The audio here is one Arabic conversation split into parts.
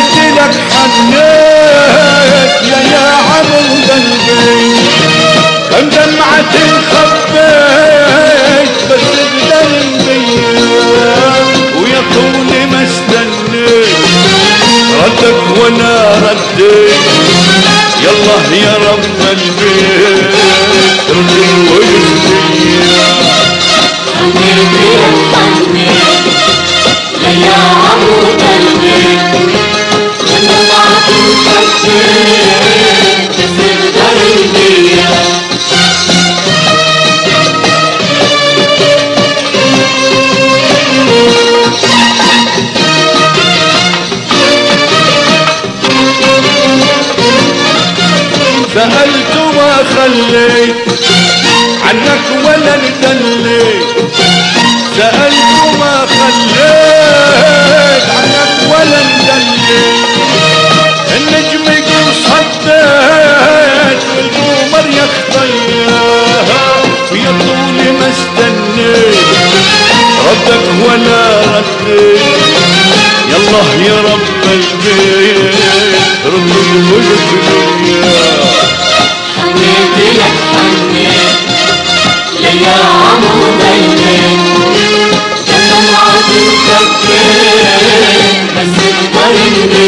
حنيت لك حنيت يا عمود البيت، كم دمعة خبيت بس بقلبي، ويا طول ما استنيت ردك وانا رديت. يالله يا رب البيت رد الوجه ليا. حنيت لك حنيت يا عمود البيت، كم دمعة خبيت بس بقلبي. سألت ما خليت عنك ولا ندليت، سألت ما خليت عنك ولا ندليت. النجم يقول صديت والقمر يخطيها، ويا طول ما استنيت ردك ولا رديت. يالله يا رب البيت رد الوجه ليا. حنيت لك حنيت يا عمود البيت، كم دمعة خبيت بس بقلبي.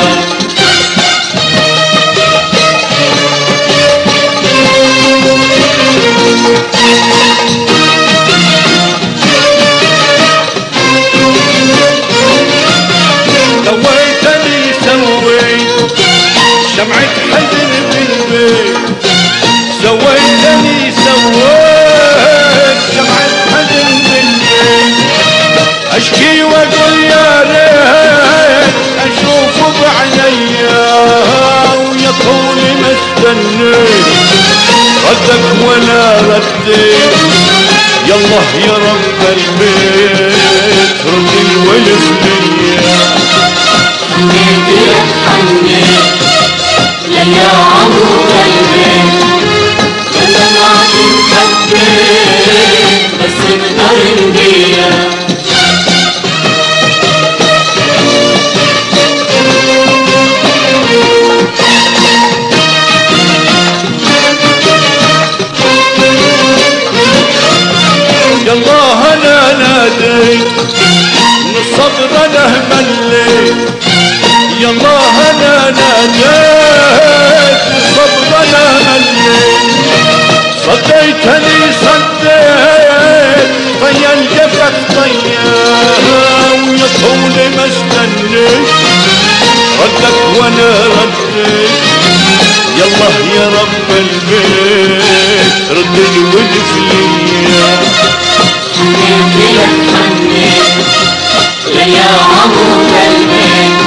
سويتني سويت شمعة حزن بالبيت، سويتني سويت شمعة حزن بالبيت. اشكي واقول يا ريت اشوف بعينيا، ويا طول ما استنيت ردك ولا رديت. يالله يا رب البيت رد الوجه ليا. حنيت لك حنيت يا عمود البيت، كم دمعة خبيت بس بقلبي. يالله انا ناديت من الصبر انا مليت، يالله انا ناديت من الصبر انا مليت. صديتني صديت طيا الجفك طيا، ويا طول ما استنيت ردك وانا رديت. يالله يا رب البيت رد الوجه ليا. حنيت لك حنيت يا عمود البيت،